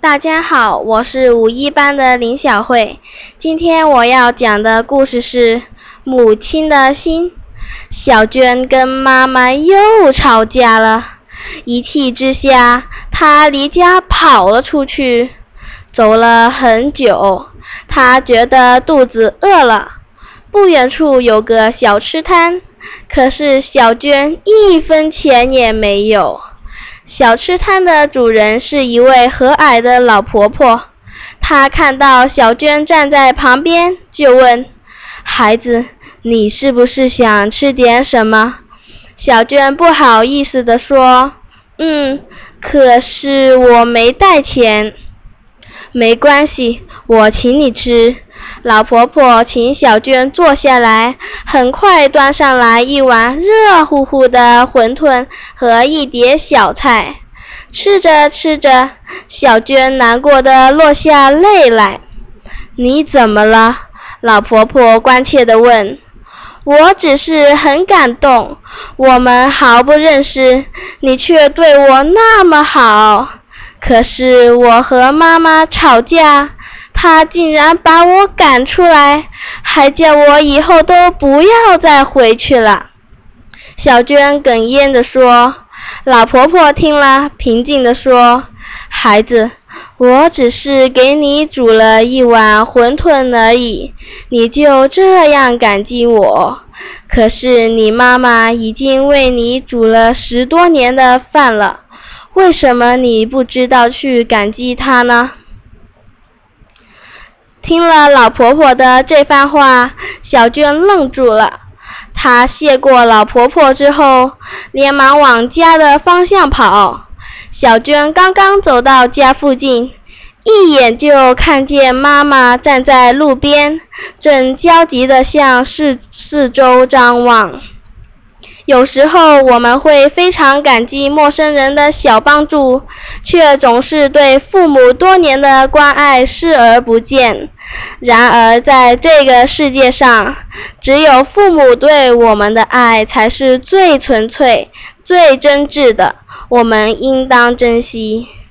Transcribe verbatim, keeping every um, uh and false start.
大家好，我是五一班的林小慧。今天我要讲的故事是《母亲的心》。小娟跟妈妈又吵架了，一气之下，她离家跑了出去。走了很久，她觉得肚子饿了。不远处有个小吃摊，可是小娟一分钱也没有。小吃摊的主人是一位和蔼的老婆婆，她看到小娟站在旁边，就问：孩子，你是不是想吃点什么？小娟不好意思地说：嗯，可是我没带钱。没关系，我请你吃。老婆婆请小娟坐下来，很快端上来一碗热乎乎的馄饨和一碟小菜。吃着吃着，小娟难过的落下泪来。你怎么了？老婆婆关切地问。我只是很感动，我们毫不认识，你却对我那么好。可是我和妈妈吵架，她竟然把我赶出来，还叫我以后都不要再回去了。小娟哽咽地说。老婆婆听了，平静地说：孩子，我只是给你煮了一碗馄饨而已，你就这样感激我？可是你妈妈已经为你煮了十多年的饭了，为什么你不知道去感激她呢？听了老婆婆的这番话，小娟愣住了。她谢过老婆婆之后，连忙往家的方向跑。小娟刚刚走到家附近，一眼就看见妈妈站在路边，正焦急地向四四周张望。有时候我们会非常感激陌生人的小帮助，却总是对父母多年的关爱视而不见。然而在这个世界上，只有父母对我们的爱才是最纯粹、最真挚的，我们应当珍惜。